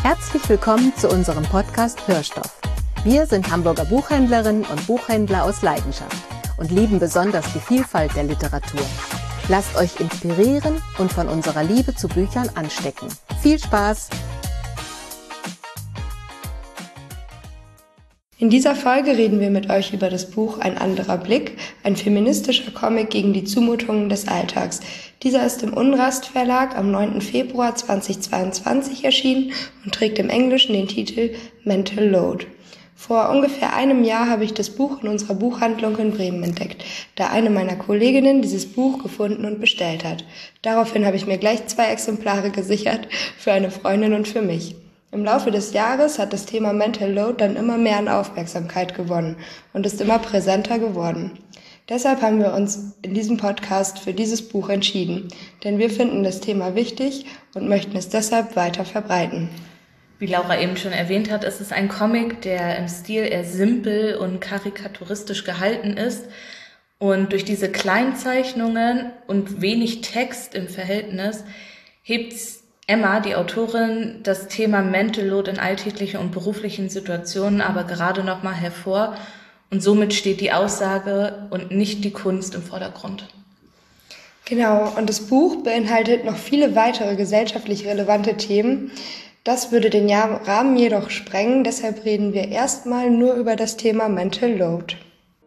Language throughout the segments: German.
Herzlich willkommen zu unserem Podcast Hörstoff. Wir sind Hamburger Buchhändlerinnen und Buchhändler aus Leidenschaft und lieben besonders die Vielfalt der Literatur. Lasst euch inspirieren und von unserer Liebe zu Büchern anstecken. Viel Spaß! In dieser Folge reden wir mit euch über das Buch Ein anderer Blick, ein feministischer Comic gegen die Zumutungen des Alltags. Dieser ist im Unrast Verlag am 9. Februar 2022 erschienen und trägt im Englischen den Titel Mental Load. Vor ungefähr einem Jahr habe ich das Buch in unserer Buchhandlung in Bremen entdeckt, da eine meiner Kolleginnen dieses Buch gefunden und bestellt hat. Daraufhin habe ich mir gleich 2 Exemplare gesichert, für eine Freundin und für mich. Im Laufe des Jahres hat das Thema Mental Load dann immer mehr an Aufmerksamkeit gewonnen und ist immer präsenter geworden. Deshalb haben wir uns in diesem Podcast für dieses Buch entschieden, denn wir finden das Thema wichtig und möchten es deshalb weiter verbreiten. Wie Laura eben schon erwähnt hat, ist es ein Comic, der im Stil eher simpel und karikaturistisch gehalten ist und durch diese Kleinzeichnungen und wenig Text im Verhältnis hebt Emma, die Autorin, das Thema Mental Load in alltäglichen und beruflichen Situationen aber gerade nochmal hervor und somit steht die Aussage und nicht die Kunst im Vordergrund. Genau, und das Buch beinhaltet noch viele weitere gesellschaftlich relevante Themen. Das würde den Rahmen jedoch sprengen, deshalb reden wir erstmal nur über das Thema Mental Load.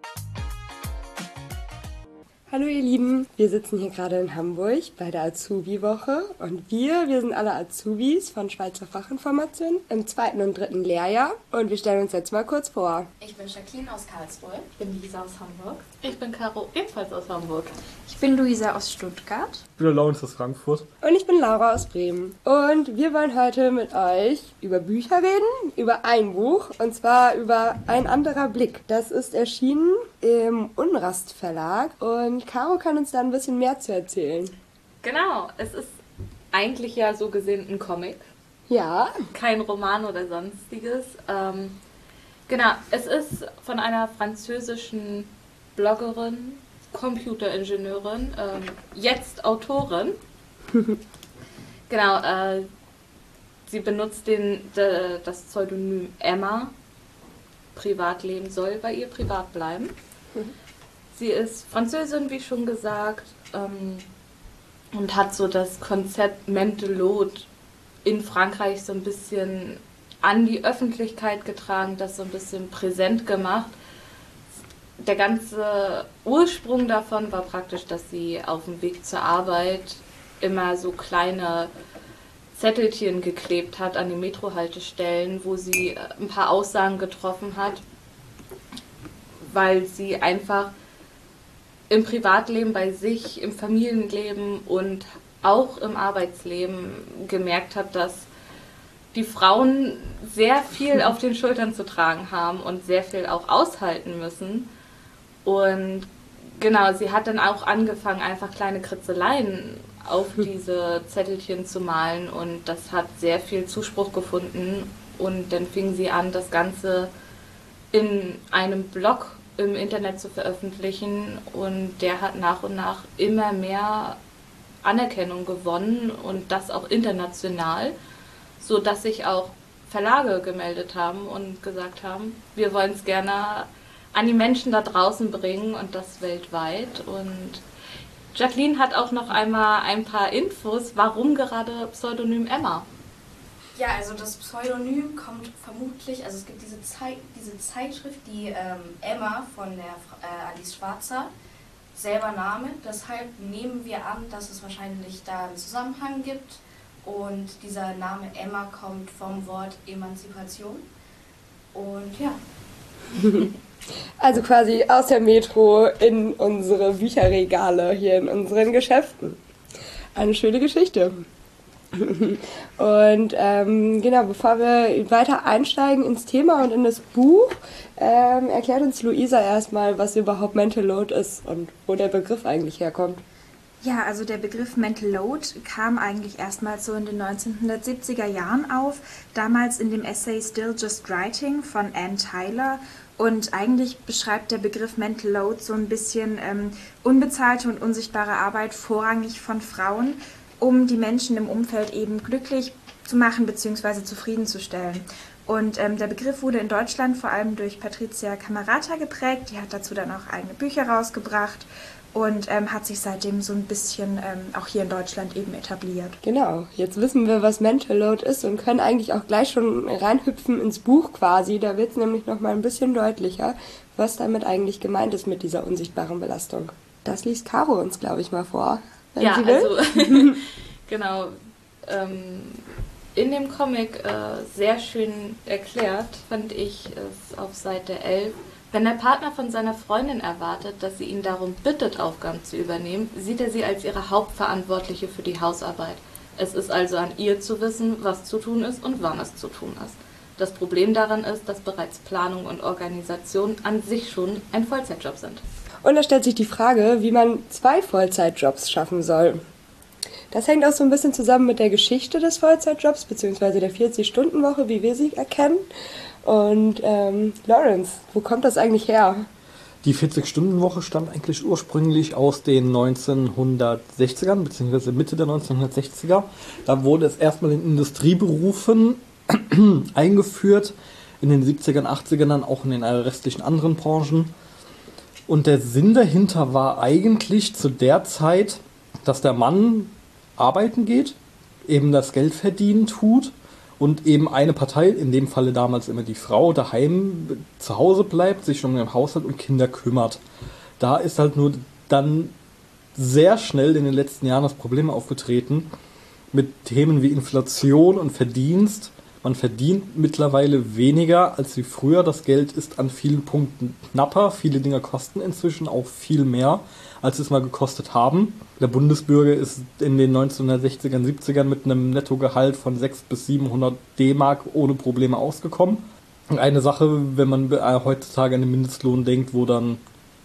Hallo ihr Lieben, wir sitzen hier gerade in Hamburg bei der Azubi-Woche und wir sind alle Azubis von Schweizer Fachinformation im 2. und 3. Lehrjahr und wir stellen uns jetzt mal kurz vor. Ich bin Jacqueline aus Karlsruhe. Ich bin Lisa aus Hamburg. Ich bin Caro, ebenfalls aus Hamburg. Ich bin Luisa aus Stuttgart. Ich bin der Lawrence aus Frankfurt. Und ich bin Laura aus Bremen. Und wir wollen heute mit euch über Bücher reden, über ein Buch, und zwar über Ein anderer Blick. Das ist erschienen im Unrast Verlag und Caro kann uns da ein bisschen mehr zu erzählen. Genau, es ist eigentlich ja so gesehen ein Comic. Ja. Kein Roman oder sonstiges. Genau, es ist von einer französischen Bloggerin, Computeringenieurin, jetzt Autorin. Genau, sie benutzt das Pseudonym Emma. Privatleben soll bei ihr privat bleiben. Sie ist Französin, wie schon gesagt, und hat so das Konzept Mental Load in Frankreich so ein bisschen an die Öffentlichkeit getragen, das so ein bisschen präsent gemacht. Der ganze Ursprung davon war praktisch, dass sie auf dem Weg zur Arbeit immer so kleine Zettelchen geklebt hat an den Metrohaltestellen, wo sie ein paar Aussagen getroffen hat, weil sie einfach im Privatleben bei sich, im Familienleben und auch im Arbeitsleben gemerkt hat, dass die Frauen sehr viel auf den Schultern zu tragen haben und sehr viel auch aushalten müssen. Und genau, sie hat dann auch angefangen, einfach kleine Kritzeleien auf diese Zettelchen zu malen und das hat sehr viel Zuspruch gefunden und dann fing sie an, das Ganze in einem Blog im Internet zu veröffentlichen und der hat nach und nach immer mehr Anerkennung gewonnen und das auch international, so dass sich auch Verlage gemeldet haben und gesagt haben, wir wollen es gerne an die Menschen da draußen bringen und das weltweit. Und Jacqueline hat auch noch einmal ein paar Infos, warum gerade Pseudonym Emma? Ja, also das Pseudonym kommt vermutlich, also es gibt diese Zeitschrift, die Emma von der Alice Schwarzer, selber Name, deshalb nehmen wir an, dass es wahrscheinlich da einen Zusammenhang gibt und dieser Name Emma kommt vom Wort Emanzipation und ja. Also quasi aus der Metro in unsere Bücherregale hier in unseren Geschäften. Eine schöne Geschichte. Und genau, bevor wir weiter einsteigen ins Thema und in das Buch, erklärt uns Luisa erstmal, was überhaupt Mental Load ist und wo der Begriff eigentlich herkommt. Ja, also der Begriff Mental Load kam eigentlich erstmals so in den 1970er Jahren auf, damals in dem Essay Still Just Writing von Anne Tyler. Und eigentlich beschreibt der Begriff Mental Load so ein bisschen unbezahlte und unsichtbare Arbeit vorrangig von Frauen, um die Menschen im Umfeld eben glücklich, zu machen bzw. zufriedenzustellen. Und der Begriff wurde in Deutschland vor allem durch Patricia Camerata geprägt. Die hat dazu dann auch eigene Bücher rausgebracht und hat sich seitdem so ein bisschen auch hier in Deutschland eben etabliert. Genau, jetzt wissen wir, was Mental Load ist und können eigentlich auch gleich schon reinhüpfen ins Buch quasi. Da wird es nämlich noch mal ein bisschen deutlicher, was damit eigentlich gemeint ist mit dieser unsichtbaren Belastung. Das liest Caro uns, glaube ich, mal vor, wenn sie will. Also, genau. In dem Comic sehr schön erklärt, fand ich es auf Seite 11. Wenn der Partner von seiner Freundin erwartet, dass sie ihn darum bittet, Aufgaben zu übernehmen, sieht er sie als ihre Hauptverantwortliche für die Hausarbeit. Es ist also an ihr zu wissen, was zu tun ist und wann es zu tun ist. Das Problem daran ist, dass bereits Planung und Organisation an sich schon ein Vollzeitjob sind. Und da stellt sich die Frage, wie man 2 Vollzeitjobs schaffen soll. Das hängt auch so ein bisschen zusammen mit der Geschichte des Vollzeitjobs, beziehungsweise der 40-Stunden-Woche, wie wir sie erkennen. Und Lawrence, wo kommt das eigentlich her? Die 40-Stunden-Woche stammt eigentlich ursprünglich aus den 1960ern, beziehungsweise Mitte der 1960er. Da wurde es erstmal in Industrieberufen eingeführt, in den 70ern, 80ern dann auch in den restlichen anderen Branchen. Und der Sinn dahinter war eigentlich zu der Zeit, dass der Mann arbeiten geht, eben das Geld verdienen tut und eben eine Partei, in dem Falle damals immer die Frau, daheim zu Hause bleibt, sich um den Haushalt und Kinder kümmert. Da ist halt nur dann sehr schnell in den letzten Jahren das Problem aufgetreten mit Themen wie Inflation und Verdienst. Man verdient mittlerweile weniger als wie früher. Das Geld ist an vielen Punkten knapper. Viele Dinge kosten inzwischen auch viel mehr, als es mal gekostet haben. Der Bundesbürger ist in den 1960ern, 70ern mit einem Nettogehalt von 600 bis 700 D-Mark ohne Probleme ausgekommen. Und eine Sache, wenn man heutzutage an den Mindestlohn denkt, wo dann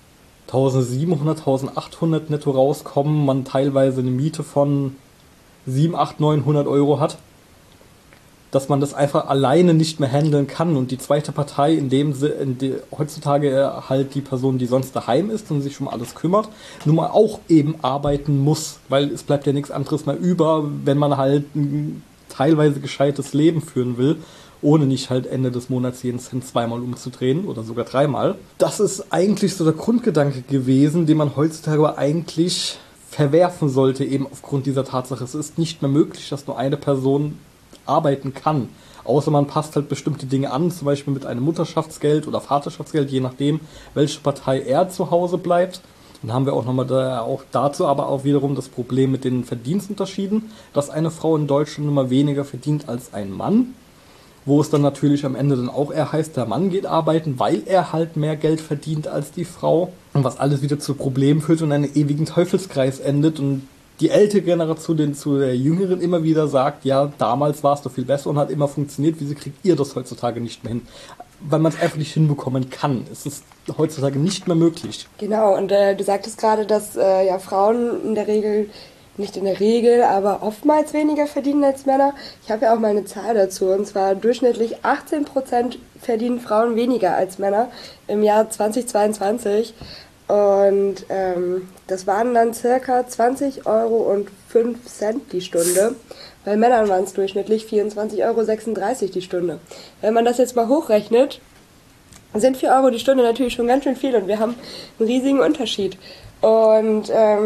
1700, 1800 netto rauskommen, man teilweise eine Miete von 700, 800, 900 Euro hat, dass man das einfach alleine nicht mehr handeln kann. Und die zweite Partei, heutzutage halt die Person, die sonst daheim ist und sich um alles kümmert, nun mal auch eben arbeiten muss, weil es bleibt ja nichts anderes mehr über, wenn man halt ein teilweise gescheites Leben führen will, ohne nicht halt Ende des Monats jeden Cent 2-mal umzudrehen oder sogar 3-mal. Das ist eigentlich so der Grundgedanke gewesen, den man heutzutage eigentlich verwerfen sollte, eben aufgrund dieser Tatsache. Es ist nicht mehr möglich, dass nur eine Person arbeiten kann. Außer man passt halt bestimmte Dinge an, zum Beispiel mit einem Mutterschaftsgeld oder Vaterschaftsgeld, je nachdem, welche Partei er zu Hause bleibt. Dann haben wir auch nochmal auch dazu aber auch wiederum das Problem mit den Verdienstunterschieden, dass eine Frau in Deutschland immer weniger verdient als ein Mann, wo es dann natürlich am Ende dann auch eher heißt, der Mann geht arbeiten, weil er halt mehr Geld verdient als die Frau. Und was alles wieder zu Problemen führt und einen ewigen Teufelskreis endet und die ältere Generation zu der jüngeren immer wieder sagt, ja, damals war es doch viel besser und hat immer funktioniert, wieso kriegt ihr das heutzutage nicht mehr hin? Weil man es einfach nicht hinbekommen kann. Es ist heutzutage nicht mehr möglich. Genau, und du sagtest gerade, dass Frauen in der Regel, nicht in der Regel, aber oftmals weniger verdienen als Männer. Ich habe ja auch mal eine Zahl dazu, und zwar durchschnittlich 18% verdienen Frauen weniger als Männer im Jahr 2022. Und das waren dann circa 20,05 Euro die Stunde. Bei Männern waren es durchschnittlich 24,36 Euro die Stunde. Wenn man das jetzt mal hochrechnet, sind 4 Euro die Stunde natürlich schon ganz schön viel und wir haben einen riesigen Unterschied. Und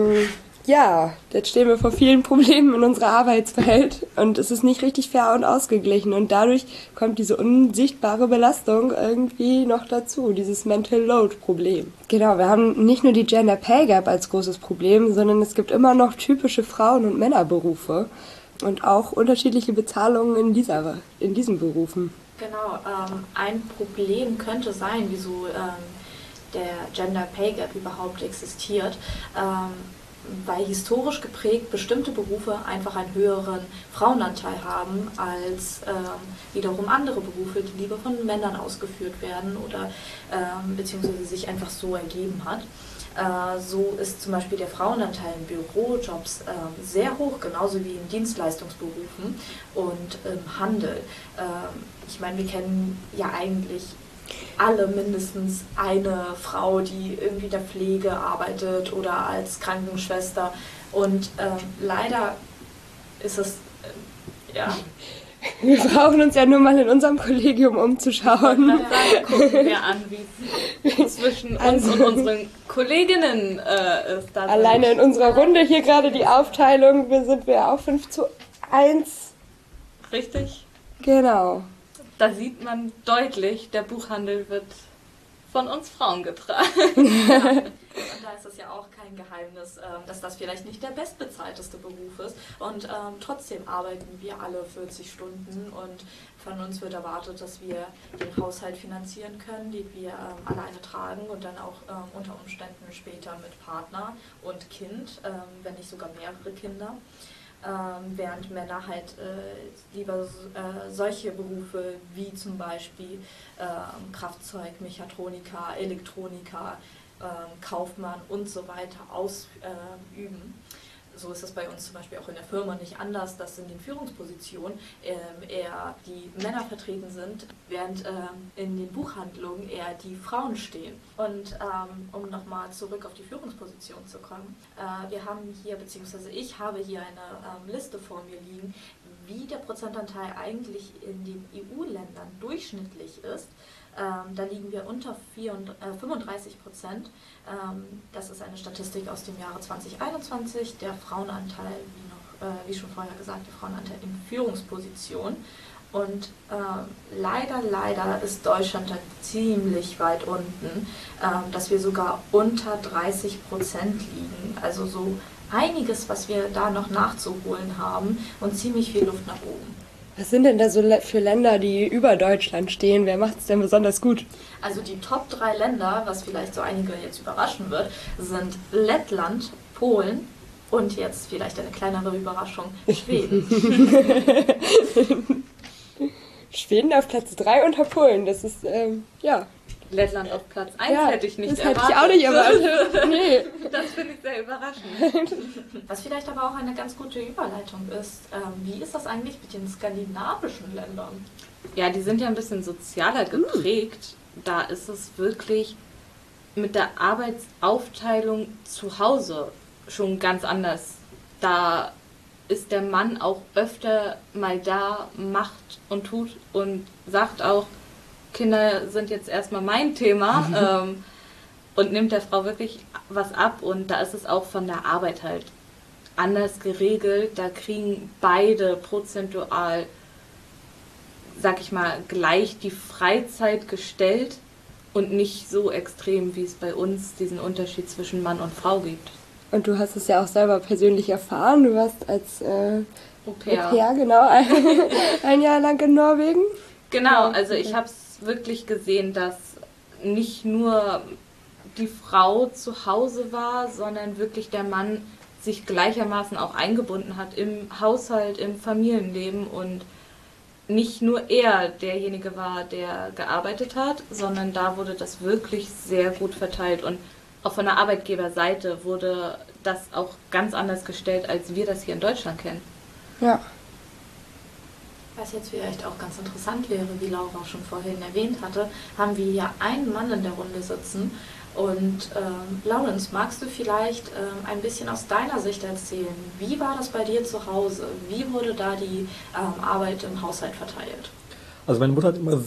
jetzt stehen wir vor vielen Problemen in unserer Arbeitswelt und es ist nicht richtig fair und ausgeglichen und dadurch kommt diese unsichtbare Belastung irgendwie noch dazu, dieses Mental Load Problem. Genau, wir haben nicht nur die Gender Pay Gap als großes Problem, sondern es gibt immer noch typische Frauen- und Männerberufe und auch unterschiedliche Bezahlungen in diesen Berufen. Genau, ein Problem könnte sein, wieso der Gender Pay Gap überhaupt existiert, weil historisch geprägt bestimmte Berufe einfach einen höheren Frauenanteil haben als wiederum andere Berufe, die lieber von Männern ausgeführt werden oder beziehungsweise sich einfach so ergeben hat. So ist zum Beispiel der Frauenanteil in Bürojobs sehr hoch, genauso wie in Dienstleistungsberufen und im Handel. Ich meine, wir kennen ja eigentlich alle mindestens eine Frau, die irgendwie in der Pflege arbeitet oder als Krankenschwester. Und leider ist es, Wir brauchen uns ja nur mal in unserem Kollegium umzuschauen. Ja, gucken wir an, wie es zwischen uns und unseren Kolleginnen ist. Da Alleine in unserer Runde hier gerade die Aufteilung, sind wir auch 5:1. Richtig. Genau. Da sieht man deutlich, der Buchhandel wird von uns Frauen getragen. Ja. Und da ist es ja auch kein Geheimnis, dass das vielleicht nicht der bestbezahlteste Beruf ist. Und trotzdem arbeiten wir alle 40 Stunden und von uns wird erwartet, dass wir den Haushalt finanzieren können, den wir alleine tragen und dann auch unter Umständen später mit Partner und Kind, wenn nicht sogar mehrere Kinder. Während Männer halt lieber solche Berufe wie zum Beispiel Kraftzeug, Mechatroniker, Elektroniker, Kaufmann und so weiter ausüben. So ist es bei uns zum Beispiel auch in der Firma nicht anders, dass in den Führungspositionen eher die Männer vertreten sind, während in den Buchhandlungen eher die Frauen stehen. Und um nochmal zurück auf die Führungsposition zu kommen, wir haben hier, beziehungsweise ich habe hier eine Liste vor mir liegen, wie der Prozentanteil eigentlich in den EU-Ländern durchschnittlich ist. Da liegen wir unter 35%. Das ist eine Statistik aus dem Jahre 2021. Der Frauenanteil, wie schon vorher gesagt, der Frauenanteil in Führungsposition. Und leider ist Deutschland da ziemlich weit unten, dass wir sogar unter 30% liegen. Also so einiges, was wir da noch nachzuholen haben und ziemlich viel Luft nach oben. Was sind denn da so für Länder, die über Deutschland stehen? Wer macht es denn besonders gut? Also die Top 3 Länder, was vielleicht so einige jetzt überraschen wird, sind Lettland, Polen und jetzt vielleicht eine kleinere Überraschung, Schweden. Schweden auf Platz 3 unter Polen, das ist, ja. Lettland auf Platz 1 hätte ich nicht erwartet. Das hätte ich auch nicht erwartet. Nee. Das finde ich sehr überraschend. Was vielleicht aber auch eine ganz gute Überleitung ist, wie ist das eigentlich mit den skandinavischen Ländern? Ja, die sind ja ein bisschen sozialer geprägt. Da ist es wirklich mit der Arbeitsaufteilung zu Hause schon ganz anders. Da ist der Mann auch öfter mal da, macht und tut und sagt auch, Kinder sind jetzt erstmal mein Thema und nimmt der Frau wirklich was ab. Und da ist es auch von der Arbeit halt anders geregelt. Da kriegen beide prozentual, sag ich mal, gleich die Freizeit gestellt und nicht so extrem, wie es bei uns diesen Unterschied zwischen Mann und Frau gibt. Und du hast es ja auch selber persönlich erfahren. Du warst als Au-pair, genau, ein Jahr lang in Norwegen. Genau, also ich habe es wirklich gesehen, dass nicht nur die Frau zu Hause war, sondern wirklich der Mann sich gleichermaßen auch eingebunden hat im Haushalt, im Familienleben und nicht nur er derjenige war, der gearbeitet hat, sondern da wurde das wirklich sehr gut verteilt und auch von der Arbeitgeberseite wurde das auch ganz anders gestellt, als wir das hier in Deutschland kennen. Ja. Was jetzt vielleicht auch ganz interessant wäre, wie Laura schon vorhin erwähnt hatte, haben wir hier einen Mann in der Runde sitzen. Und Lawrence, magst du vielleicht ein bisschen aus deiner Sicht erzählen? Wie war das bei dir zu Hause? Wie wurde da die Arbeit im Haushalt verteilt? Also meine Mutter hat immer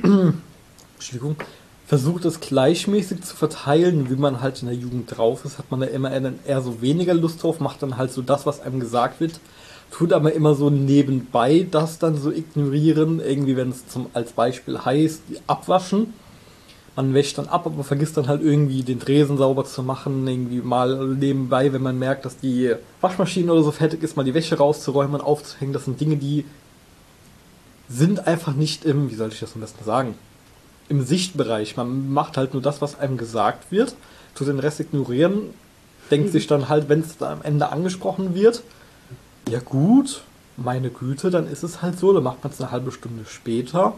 versucht, es gleichmäßig zu verteilen. Wie man halt in der Jugend drauf ist, hat man da immer eher so weniger Lust drauf, macht dann halt so das, was einem gesagt wird. Tut aber immer so nebenbei das dann so ignorieren, irgendwie wenn es als Beispiel heißt, abwaschen. Man wäscht dann ab, aber vergisst dann halt irgendwie den Tresen sauber zu machen, irgendwie mal nebenbei, wenn man merkt, dass die Waschmaschine oder so fertig ist, mal die Wäsche rauszuräumen und aufzuhängen. Das sind Dinge, die sind einfach nicht im, wie soll ich das am besten sagen, im Sichtbereich. Man macht halt nur das, was einem gesagt wird, tut den Rest ignorieren, denkt sich dann halt, wenn es da am Ende angesprochen wird, ja gut, meine Güte, dann ist es halt so, dann macht man es eine halbe Stunde später.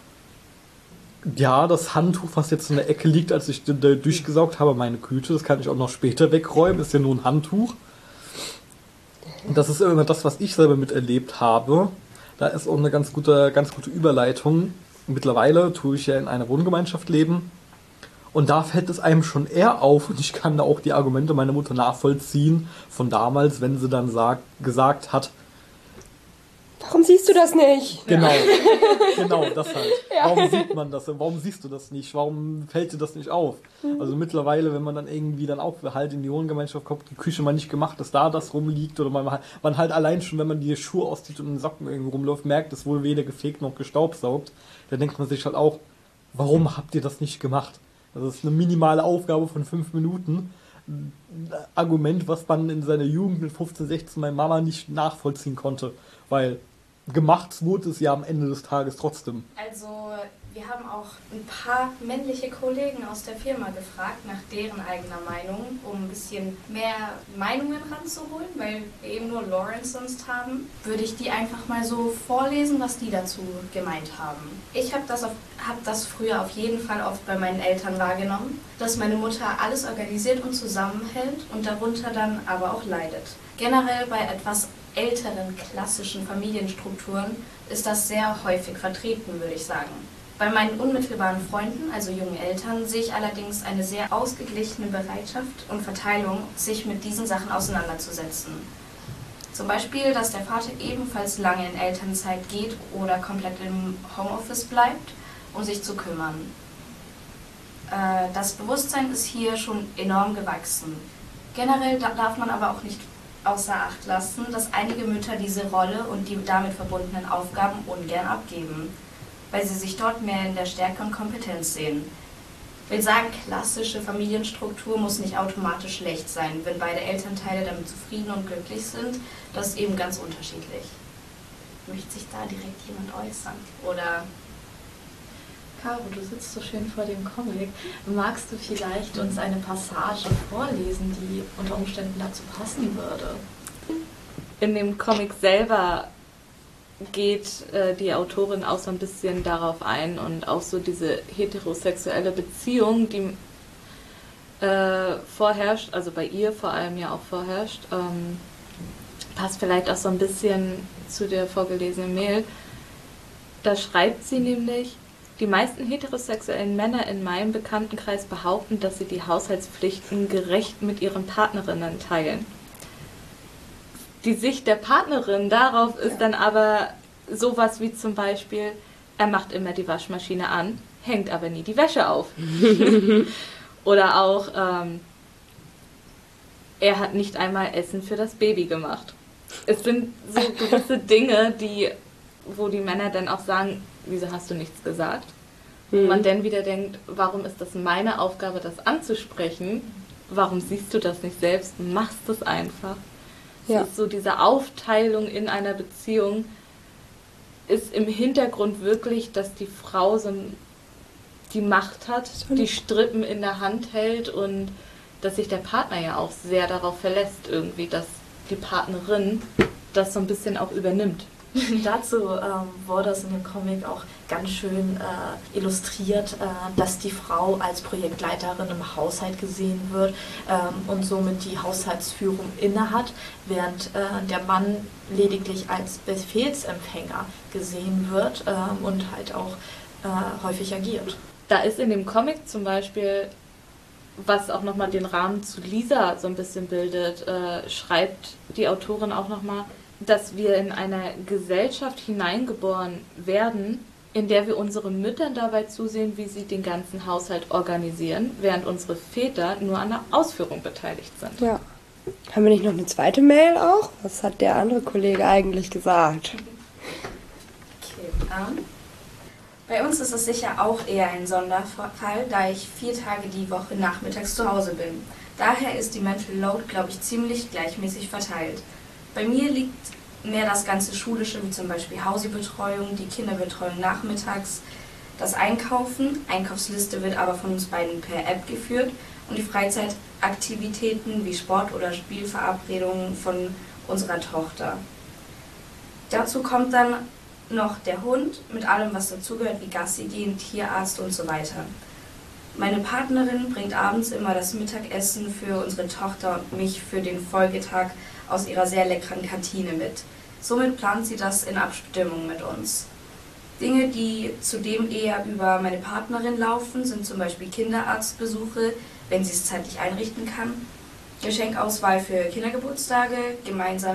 Ja, das Handtuch, was jetzt in der Ecke liegt, als ich durchgesaugt habe, meine Güte, das kann ich auch noch später wegräumen, ist ja nur ein Handtuch. Und das ist immer das, was ich selber miterlebt habe. Da ist auch eine ganz gute Überleitung. Mittlerweile tue ich ja in einer Wohngemeinschaft leben. Und da fällt es einem schon eher auf, und ich kann da auch die Argumente meiner Mutter nachvollziehen, von damals, wenn sie dann gesagt hat, Warum siehst du das nicht? Genau, genau, das halt. Warum sieht man das? Warum siehst du das nicht? Warum fällt dir das nicht auf? Also mittlerweile, wenn man dann irgendwie dann auch halt in die Wohngemeinschaft kommt, die Küche mal nicht gemacht, dass da das rumliegt oder man halt allein schon, wenn man die Schuhe auszieht und in den Socken irgendwo rumläuft, merkt, es wohl weder gefegt noch gestaubsaugt. Da denkt man sich halt auch, warum habt ihr das nicht gemacht? Das ist eine minimale Aufgabe von 5 Minuten. Ein Argument, was man in seiner Jugend mit 15, 16 meiner Mama nicht nachvollziehen konnte, weil gemacht wurde es ja am Ende des Tages trotzdem. Also wir haben auch ein paar männliche Kollegen aus der Firma gefragt nach deren eigener Meinung, um ein bisschen mehr Meinungen ranzuholen, weil wir eben nur Lawrence sonst haben. Würde ich die einfach mal so vorlesen, was die dazu gemeint haben. Ich habe das früher auf jeden Fall oft bei meinen Eltern wahrgenommen, dass meine Mutter alles organisiert und zusammenhält und darunter dann aber auch leidet. Generell bei etwas älteren klassischen Familienstrukturen ist das sehr häufig vertreten, würde ich sagen. Bei meinen unmittelbaren Freunden, also jungen Eltern, sehe ich allerdings eine sehr ausgeglichene Bereitschaft und Verteilung, sich mit diesen Sachen auseinanderzusetzen. Zum Beispiel, dass der Vater ebenfalls lange in Elternzeit geht oder komplett im Homeoffice bleibt, um sich zu kümmern. Das Bewusstsein ist hier schon enorm gewachsen. Generell darf man aber auch nicht außer Acht lassen, dass einige Mütter diese Rolle und die damit verbundenen Aufgaben ungern abgeben, weil sie sich dort mehr in der Stärke und Kompetenz sehen. Ich will sagen, klassische Familienstruktur muss nicht automatisch schlecht sein, wenn beide Elternteile damit zufrieden und glücklich sind. Das ist eben ganz unterschiedlich. Möchte sich da direkt jemand äußern? Oder Caro, du sitzt so schön vor dem Comic. Magst du vielleicht uns eine Passage vorlesen, die unter Umständen dazu passen würde? In dem Comic selber geht die Autorin auch so ein bisschen darauf ein und auch so diese heterosexuelle Beziehung, die vorherrscht, also bei ihr vor allem ja auch vorherrscht, passt vielleicht auch so ein bisschen zu der vorgelesenen Mail. Da schreibt sie nämlich: Die meisten heterosexuellen Männer in meinem Bekanntenkreis behaupten, dass sie die Haushaltspflichten gerecht mit ihren Partnerinnen teilen. Die Sicht der Partnerin darauf ist dann aber sowas wie zum Beispiel: Er macht immer die Waschmaschine an, hängt aber nie die Wäsche auf. Oder auch, er hat nicht einmal Essen für das Baby gemacht. Es sind so gewisse Dinge, wo die Männer dann auch sagen: Wieso hast du nichts gesagt? Und man dann wieder denkt, warum ist das meine Aufgabe, das anzusprechen? Warum siehst du das nicht selbst und machst es einfach? Ja. Es ist so, diese Aufteilung in einer Beziehung ist im Hintergrund wirklich, dass die Frau so die Macht hat, die Strippen in der Hand hält und dass sich der Partner ja auch sehr darauf verlässt irgendwie, dass die Partnerin das so ein bisschen auch übernimmt. Dazu wurde es in dem Comic auch ganz schön illustriert, dass die Frau als Projektleiterin im Haushalt gesehen wird und somit die Haushaltsführung innehat, während der Mann lediglich als Befehlsempfänger gesehen wird und halt auch häufig agiert. Da ist in dem Comic zum Beispiel, was auch nochmal den Rahmen zu Lisa so ein bisschen bildet, schreibt die Autorin auch nochmal, dass wir in einer Gesellschaft hineingeboren werden, in der wir unseren Müttern dabei zusehen, wie sie den ganzen Haushalt organisieren, während unsere Väter nur an der Ausführung beteiligt sind. Ja. Haben wir nicht noch eine zweite Mail auch? Was hat der andere Kollege eigentlich gesagt? Okay, bei uns ist es sicher auch eher ein Sonderfall, da ich 4 Tage die Woche nachmittags zu Hause bin. Daher ist die Mental Load, glaube ich, ziemlich gleichmäßig verteilt. Bei mir liegt mehr das ganze Schulische, wie zum Beispiel Hausi-Betreuung, die Kinderbetreuung nachmittags, das Einkaufen. Einkaufsliste wird aber von uns beiden per App geführt und die Freizeitaktivitäten wie Sport- oder Spielverabredungen von unserer Tochter. Dazu kommt dann noch der Hund mit allem, was dazugehört, wie Gassi gehen, Tierarzt und so weiter. Meine Partnerin bringt abends immer das Mittagessen für unsere Tochter und mich für den Folgetag aus ihrer sehr leckeren Kantine mit. Somit plant sie das in Abstimmung mit uns. Dinge, die zudem eher über meine Partnerin laufen, sind zum Beispiel Kinderarztbesuche, wenn sie es zeitlich einrichten kann, Geschenkauswahl für Kindergeburtstage, gemeinsame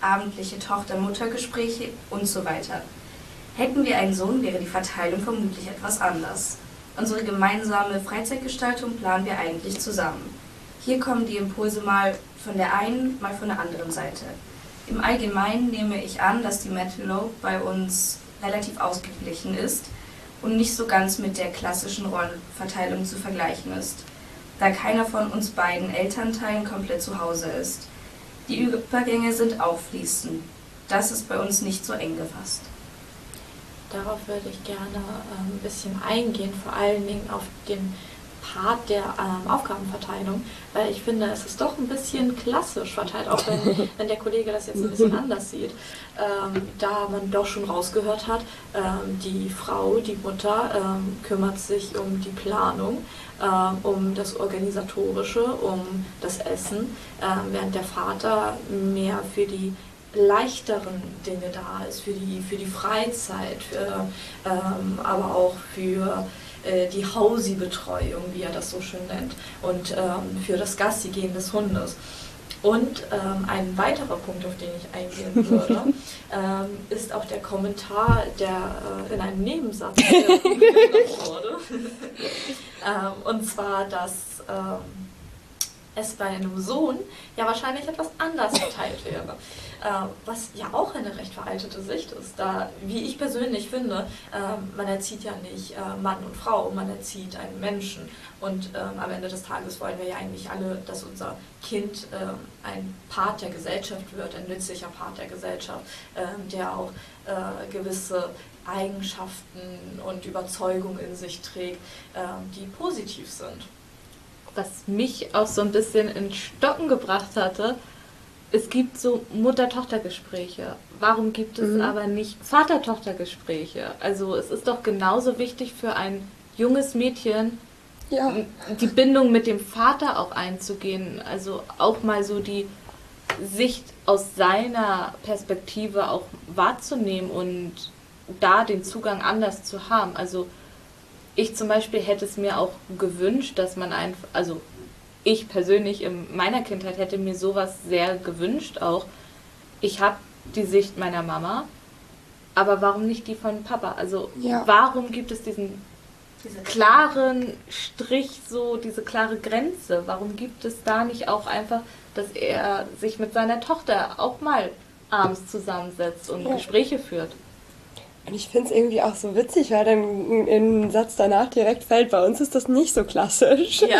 abendliche Tochter-Mutter-Gespräche und so weiter. Hätten wir einen Sohn, wäre die Verteilung vermutlich etwas anders. Unsere gemeinsame Freizeitgestaltung planen wir eigentlich zusammen. Hier kommen die Impulse mal von der einen, mal von der anderen Seite. Im Allgemeinen nehme ich an, dass die Mental Load bei uns relativ ausgeglichen ist und nicht so ganz mit der klassischen Rollenverteilung zu vergleichen ist, da keiner von uns beiden Elternteilen komplett zu Hause ist. Die Übergänge sind auch fließend. Das ist bei uns nicht so eng gefasst. Darauf würde ich gerne ein bisschen eingehen, vor allen Dingen auf den Part der Aufgabenverteilung, weil ich finde, es ist doch ein bisschen klassisch verteilt, auch wenn der Kollege das jetzt ein bisschen anders sieht, da man doch schon rausgehört hat, die Frau, die Mutter kümmert sich um die Planung, um das Organisatorische, um das Essen, während der Vater mehr für die leichteren Dinge da ist, für die Freizeit, aber auch für die Hausi-Betreuung, wie er das so schön nennt, und für das Gassi-Gehen des Hundes. Und ein weiterer Punkt, auf den ich eingehen würde, ist auch der Kommentar, der in einem Nebensatz gemacht wurde. Und zwar, dass es bei einem Sohn ja wahrscheinlich etwas anders verteilt wäre. Was ja auch eine recht veraltete Sicht ist, da, wie ich persönlich finde, man erzieht ja nicht Mann und Frau, man erzieht einen Menschen. Und am Ende des Tages wollen wir ja eigentlich alle, dass unser Kind ein Part der Gesellschaft wird, ein nützlicher Part der Gesellschaft, der auch gewisse Eigenschaften und Überzeugungen in sich trägt, die positiv sind. Was mich auch so ein bisschen in Stocken gebracht hatte, es gibt so Mutter-Tochter-Gespräche. Warum gibt es aber nicht Vater-Tochter-Gespräche? Also es ist doch genauso wichtig für ein junges Mädchen, die Bindung mit dem Vater auch einzugehen. Also auch mal so die Sicht aus seiner Perspektive auch wahrzunehmen und da den Zugang anders zu haben. Also ich zum Beispiel hätte es mir auch gewünscht, dass man einfach, also ich persönlich in meiner Kindheit hätte mir sowas sehr gewünscht auch. Ich habe die Sicht meiner Mama, aber warum nicht die von Papa? Also warum gibt es diesen klaren Strich, so diese klare Grenze? Warum gibt es da nicht auch einfach, dass er sich mit seiner Tochter auch mal abends zusammensetzt und Gespräche führt? Und ich finde es irgendwie auch so witzig, weil dann im Satz danach direkt fällt, bei uns ist das nicht so klassisch. Ja.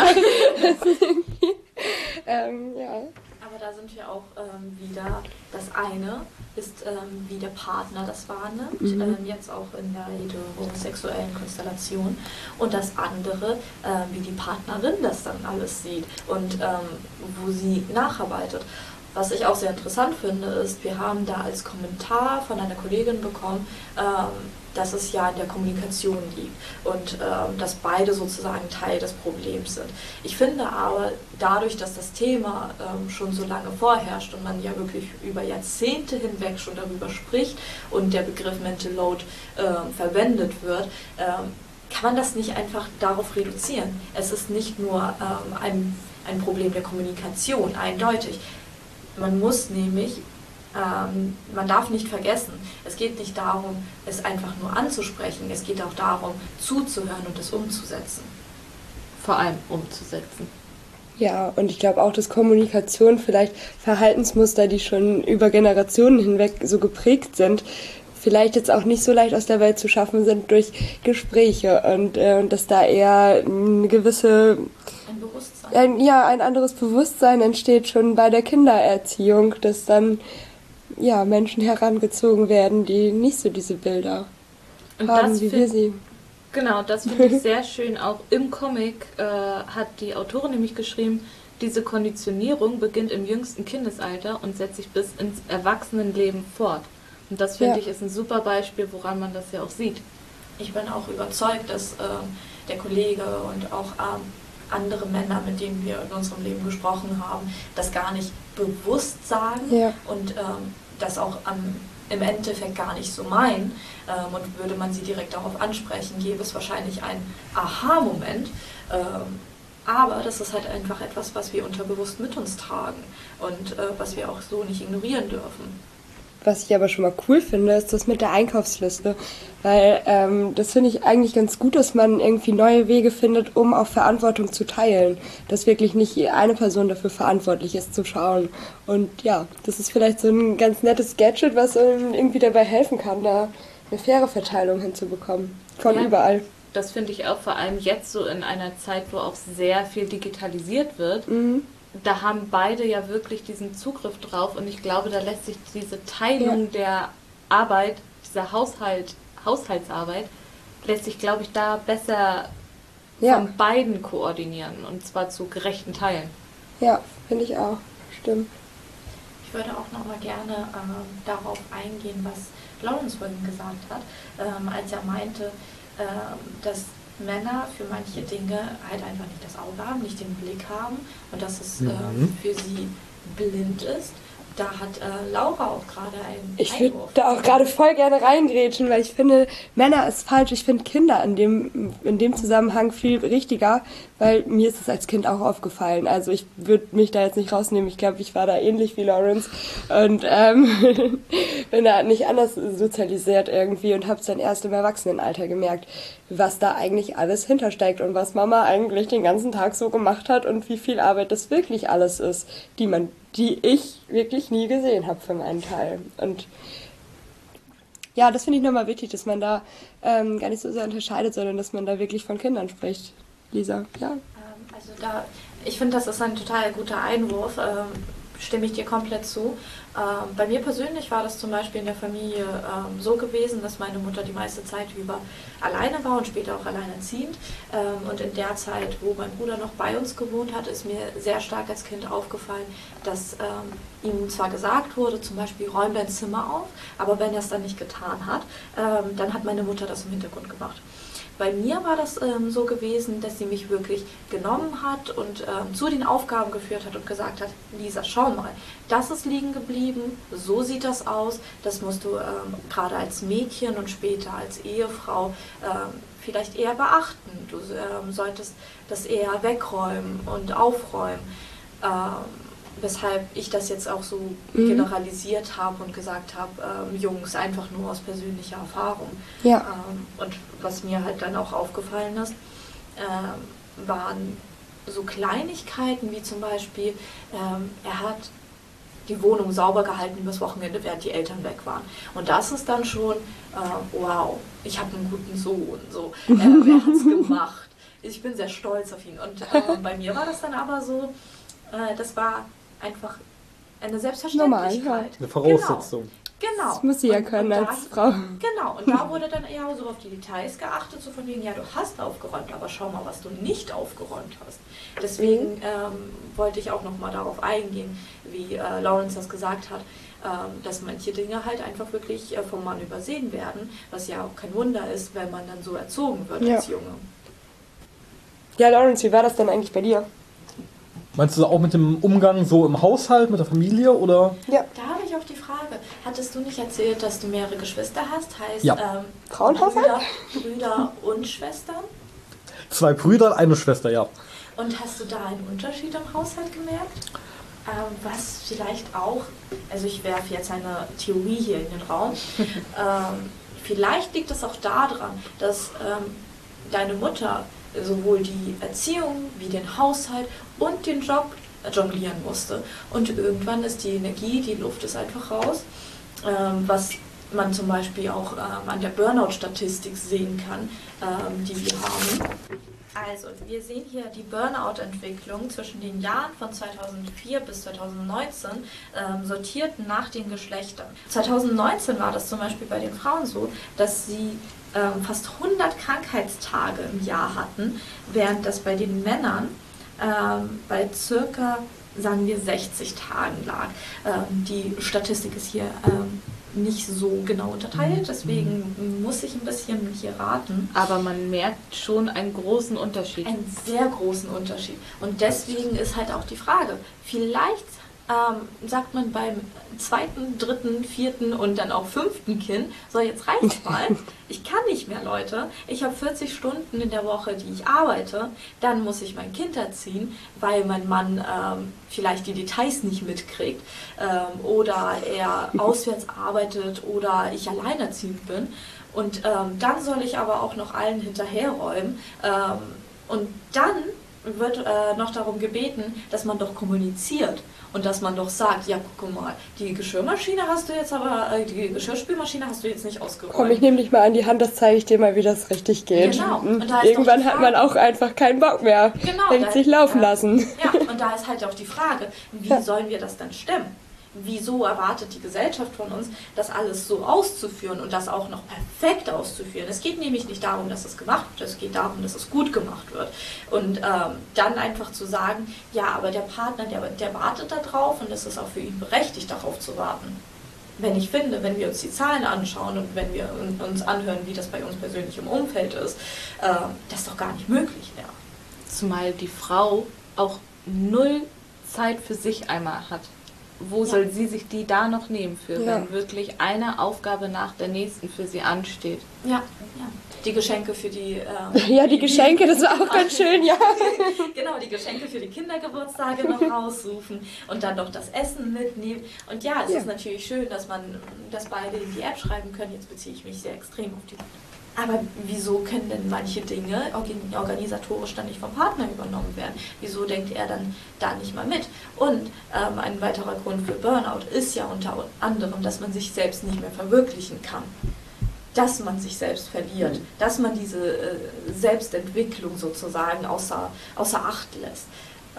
Aber da sind wir auch wieder, das eine ist, wie der Partner das wahrnimmt, jetzt auch in der heterosexuellen Konstellation. Und das andere, wie die Partnerin das dann alles sieht und wo sie nacharbeitet. Was ich auch sehr interessant finde, ist, wir haben da als Kommentar von einer Kollegin bekommen, dass es ja in der Kommunikation liegt und dass beide sozusagen Teil des Problems sind. Ich finde aber, dadurch, dass das Thema schon so lange vorherrscht und man ja wirklich über Jahrzehnte hinweg schon darüber spricht und der Begriff Mental Load verwendet wird, kann man das nicht einfach darauf reduzieren. Es ist nicht nur ein Problem der Kommunikation, eindeutig. Man muss nämlich, man darf nicht vergessen, es geht nicht darum, es einfach nur anzusprechen, es geht auch darum, zuzuhören und es umzusetzen. Vor allem umzusetzen. Ja, und ich glaube auch, dass Kommunikation vielleicht Verhaltensmuster, die schon über Generationen hinweg so geprägt sind, vielleicht jetzt auch nicht so leicht aus der Welt zu schaffen sind durch Gespräche und dass da eher eine gewisse... Ein Bewusstsein. Ein anderes Bewusstsein entsteht schon bei der Kindererziehung, dass dann Menschen herangezogen werden, die nicht so diese Bilder haben, wie wir sie. Genau, das finde ich sehr schön. Auch im Comic hat die Autorin nämlich geschrieben, diese Konditionierung beginnt im jüngsten Kindesalter und setzt sich bis ins Erwachsenenleben fort. Und das finde ich ist ein super Beispiel, woran man das ja auch sieht. Ich bin auch überzeugt, dass der Kollege und auch andere Männer, mit denen wir in unserem Leben gesprochen haben, das gar nicht bewusst sagen und das auch im Endeffekt gar nicht so meinen. Und würde man sie direkt darauf ansprechen, gäbe es wahrscheinlich einen Aha-Moment. Aber das ist halt einfach etwas, was wir unterbewusst mit uns tragen und was wir auch so nicht ignorieren dürfen. Was ich aber schon mal cool finde, ist das mit der Einkaufsliste. Weil das finde ich eigentlich ganz gut, dass man irgendwie neue Wege findet, um auch Verantwortung zu teilen. Dass wirklich nicht eine Person dafür verantwortlich ist, zu schauen. Und ja, das ist vielleicht so ein ganz nettes Gadget, was irgendwie dabei helfen kann, da eine faire Verteilung hinzubekommen. Von überall. Das finde ich auch vor allem jetzt so in einer Zeit, wo auch sehr viel digitalisiert wird. Da haben beide ja wirklich diesen Zugriff drauf und ich glaube, da lässt sich diese Teilung der Arbeit, dieser Haushaltsarbeit, lässt sich, glaube ich, da besser von beiden koordinieren und zwar zu gerechten Teilen. Ja, finde ich auch. Stimmt. Ich würde auch noch mal gerne darauf eingehen, was Lawrence vorhin gesagt hat, als er meinte, dass Männer für manche Dinge halt einfach nicht das Auge haben, nicht den Blick haben und dass es für sie blind ist. Da hat Laura auch gerade einen Ich würde da auch gerade voll gerne reingrätschen, weil ich finde, Männer ist falsch. Ich finde Kinder in dem Zusammenhang viel richtiger, weil mir ist es als Kind auch aufgefallen. Also ich würde mich da jetzt nicht rausnehmen. Ich glaube, ich war da ähnlich wie Lawrence und bin da nicht anders sozialisiert irgendwie und habe es dann erst im Erwachsenenalter gemerkt, was da eigentlich alles hintersteckt und was Mama eigentlich den ganzen Tag so gemacht hat und wie viel Arbeit das wirklich alles ist, die ich wirklich nie gesehen habe für meinen Teil. Und ja, das finde ich nochmal wichtig, dass man da gar nicht so sehr unterscheidet, sondern dass man da wirklich von Kindern spricht. Lisa, ja? Also ich finde, das ist ein total guter Einwurf, stimme ich dir komplett zu. Bei mir persönlich war das zum Beispiel in der Familie so gewesen, dass meine Mutter die meiste Zeit über alleine war und später auch alleinerziehend. Und in der Zeit, wo mein Bruder noch bei uns gewohnt hat, ist mir sehr stark als Kind aufgefallen, dass ihm zwar gesagt wurde, zum Beispiel räum dein Zimmer auf, aber wenn er es dann nicht getan hat, dann hat meine Mutter das im Hintergrund gemacht. Bei mir war das so gewesen, dass sie mich wirklich genommen hat und zu den Aufgaben geführt hat und gesagt hat, Lisa, schau mal, das ist liegen geblieben, so sieht das aus, das musst du gerade als Mädchen und später als Ehefrau vielleicht eher beachten. Du solltest das eher wegräumen und aufräumen. Weshalb ich das jetzt auch so generalisiert habe und gesagt habe, Jungs, einfach nur aus persönlicher Erfahrung. Ja. Und was mir halt dann auch aufgefallen ist, waren so Kleinigkeiten wie zum Beispiel, er hat die Wohnung sauber gehalten übers Wochenende, während die Eltern weg waren. Und das ist dann schon, wow, ich habe einen guten Sohn. So. Er hat es gemacht. Ich bin sehr stolz auf ihn. Und bei mir war das dann aber so, das war einfach eine Selbstverständlichkeit. Normal, eine Voraussetzung. Genau. Das muss sie ja können als Frau. Genau, und da wurde dann eher so auf die Details geachtet, so von wegen, ja, du hast aufgeräumt, aber schau mal, was du nicht aufgeräumt hast. Deswegen wollte ich auch nochmal darauf eingehen, wie Lawrence das gesagt hat, dass manche Dinge halt einfach wirklich vom Mann übersehen werden, was ja auch kein Wunder ist, wenn man dann so erzogen wird als Junge. Ja, Lawrence, wie war das denn eigentlich bei dir? Meinst du auch mit dem Umgang so im Haushalt, mit der Familie, oder? Ja. Da habe ich auch die Frage, hattest du nicht erzählt, dass du mehrere Geschwister hast? Heißt, ja. Frauenhaushalt? Brüder und Schwestern? 2 Brüder, eine Schwester, ja. Und hast du da einen Unterschied im Haushalt gemerkt? Was vielleicht auch, also ich werfe jetzt eine Theorie hier in den Raum, vielleicht liegt es auch daran, dass deine Mutter sowohl die Erziehung wie den Haushalt und den Job jonglieren musste. Und irgendwann ist die Energie, die Luft ist einfach raus, was man zum Beispiel auch an der Burnout-Statistik sehen kann, die wir haben. Also, wir sehen hier die Burnout-Entwicklung zwischen den Jahren von 2004 bis 2019, sortiert nach den Geschlechtern. 2019 war das zum Beispiel bei den Frauen so, dass sie fast 100 Krankheitstage im Jahr hatten, während das bei den Männern bei circa, sagen wir, 60 Tagen lag. Die Statistik ist hier nicht so genau unterteilt, deswegen muss ich ein bisschen hier raten. Aber man merkt schon einen großen Unterschied. Einen sehr großen Unterschied. Und deswegen ist halt auch die Frage, vielleicht sagt man beim 2., 3., 4. und dann auch 5. Kind, so jetzt reicht's mal, ich kann nicht mehr, Leute, ich habe 40 Stunden in der Woche, die ich arbeite, dann muss ich mein Kind erziehen, weil mein Mann vielleicht die Details nicht mitkriegt oder er auswärts arbeitet oder ich alleinerziehend bin und dann soll ich aber auch noch allen hinterherräumen und dann wird noch darum gebeten, dass man doch kommuniziert und dass man doch sagt, ja, guck mal, die Geschirrspülmaschine hast du jetzt nicht ausgeräumt. Komm, ich nehme dich mal an die Hand, das zeige ich dir mal, wie das richtig geht. Genau. Und irgendwann hat man auch einfach keinen Bock mehr. Genau. Denkt sich laufen lassen. Ja, und da ist halt auch die Frage, wie sollen wir das dann stemmen? Wieso erwartet die Gesellschaft von uns, das alles so auszuführen und das auch noch perfekt auszuführen? Es geht nämlich nicht darum, dass es gemacht wird, es geht darum, dass es gut gemacht wird. Und dann einfach zu sagen, ja, aber der Partner, der wartet da drauf und es ist auch für ihn berechtigt, darauf zu warten. Wenn ich finde, wenn wir uns die Zahlen anschauen und wenn wir uns anhören, wie das bei uns persönlich im Umfeld ist, das doch gar nicht möglich wäre. Zumal die Frau auch 0 Zeit für sich einmal hat. Wo soll sie sich die da noch nehmen für, wenn wirklich eine Aufgabe nach der nächsten für sie ansteht? Ja. Die Geschenke für die... die Geschenke, das war auch ganz schön, ja. Genau, die Geschenke für die Kindergeburtstage noch rausrufen und dann doch das Essen mitnehmen. Und ja, es ist natürlich schön, dass beide in die App schreiben können. Jetzt beziehe ich mich sehr extrem auf die... Aber wieso können denn manche Dinge organisatorisch dann nicht vom Partner übernommen werden? Wieso denkt er dann da nicht mal mit? Und ein weiterer Grund für Burnout ist ja unter anderem, dass man sich selbst nicht mehr verwirklichen kann. Dass man sich selbst verliert, dass man diese Selbstentwicklung sozusagen außer Acht lässt.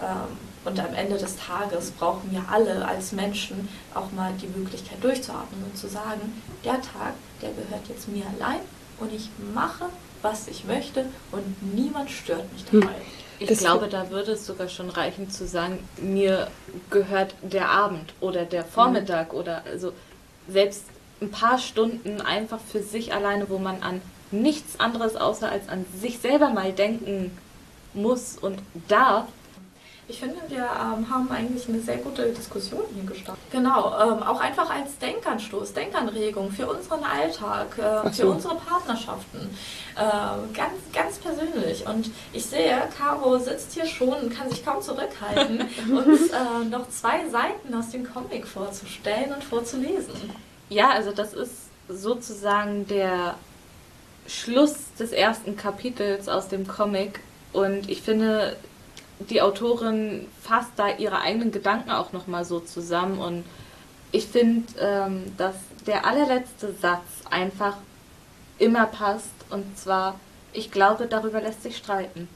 Und am Ende des Tages brauchen wir alle als Menschen auch mal die Möglichkeit durchzuatmen und zu sagen, der Tag, der gehört jetzt mir allein. Und ich mache, was ich möchte und niemand stört mich dabei. Ich glaube, da würde es sogar schon reichen zu sagen, mir gehört der Abend oder der Vormittag oder also selbst ein paar Stunden einfach für sich alleine, wo man an nichts anderes außer als an sich selber mal denken muss und darf. Ich finde, wir haben eigentlich eine sehr gute Diskussion hier gestartet. Genau, auch einfach als Denkanstoß, Denkanregung für unseren Alltag, für unsere Partnerschaften. Ganz, ganz persönlich. Und ich sehe, Caro sitzt hier schon und kann sich kaum zurückhalten, uns noch 2 Seiten aus dem Comic vorzustellen und vorzulesen. Ja, also das ist sozusagen der Schluss des ersten Kapitels aus dem Comic. Und ich finde, die Autorin fasst da ihre eigenen Gedanken auch nochmal so zusammen und ich finde, dass der allerletzte Satz einfach immer passt und zwar, ich glaube, darüber lässt sich streiten.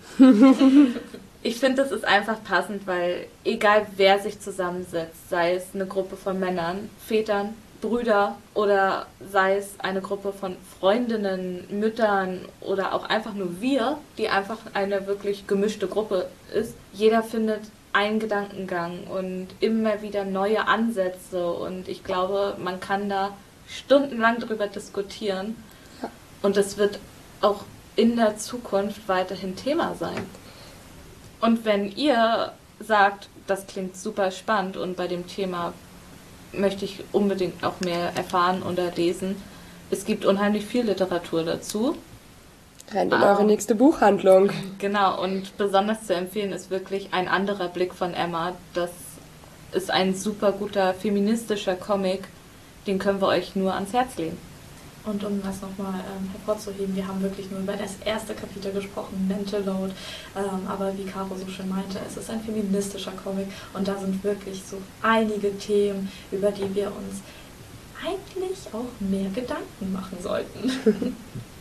Ich finde, das ist einfach passend, weil egal wer sich zusammensetzt, sei es eine Gruppe von Männern, Vätern, Brüder oder sei es eine Gruppe von Freundinnen, Müttern oder auch einfach nur wir, die einfach eine wirklich gemischte Gruppe ist. Jeder findet einen Gedankengang und immer wieder neue Ansätze und ich glaube, man kann da stundenlang drüber diskutieren und das wird auch in der Zukunft weiterhin Thema sein. Und wenn ihr sagt, das klingt super spannend und bei dem Thema möchte ich unbedingt auch mehr erfahren oder lesen. Es gibt unheimlich viel Literatur dazu. Rennt in eure nächste Buchhandlung. Genau, und besonders zu empfehlen ist wirklich Ein anderer Blick von Emma. Das ist ein super guter feministischer Comic, den können wir euch nur ans Herz legen. Und um das nochmal hervorzuheben, wir haben wirklich nur über das erste Kapitel gesprochen, Mental Load, aber wie Caro so schön meinte, es ist ein feministischer Comic und da sind wirklich so einige Themen, über die wir uns eigentlich auch mehr Gedanken machen sollten.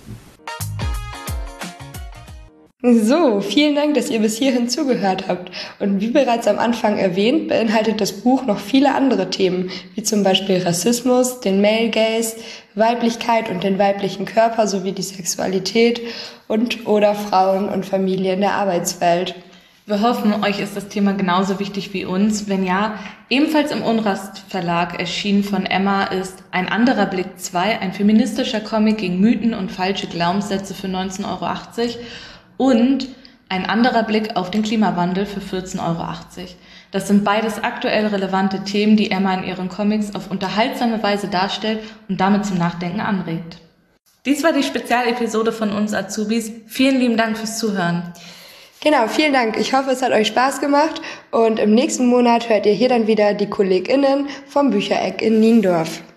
So, vielen Dank, dass ihr bis hierhin zugehört habt. Und wie bereits am Anfang erwähnt, beinhaltet das Buch noch viele andere Themen, wie zum Beispiel Rassismus, den Male Gaze, Weiblichkeit und den weiblichen Körper sowie die Sexualität oder Frauen und Familie in der Arbeitswelt. Wir hoffen, euch ist das Thema genauso wichtig wie uns. Wenn ja, ebenfalls im Unrast Verlag erschienen von Emma ist Ein anderer Blick 2, ein feministischer Comic gegen Mythen und falsche Glaubenssätze für 19,80 € und Ein anderer Blick auf den Klimawandel für 14,80 €. Das sind beides aktuell relevante Themen, die Emma in ihren Comics auf unterhaltsame Weise darstellt und damit zum Nachdenken anregt. Dies war die Spezialepisode von uns Azubis. Vielen lieben Dank fürs Zuhören. Genau, vielen Dank. Ich hoffe, es hat euch Spaß gemacht und im nächsten Monat hört ihr hier dann wieder die KollegInnen vom Büchereck in Niendorf.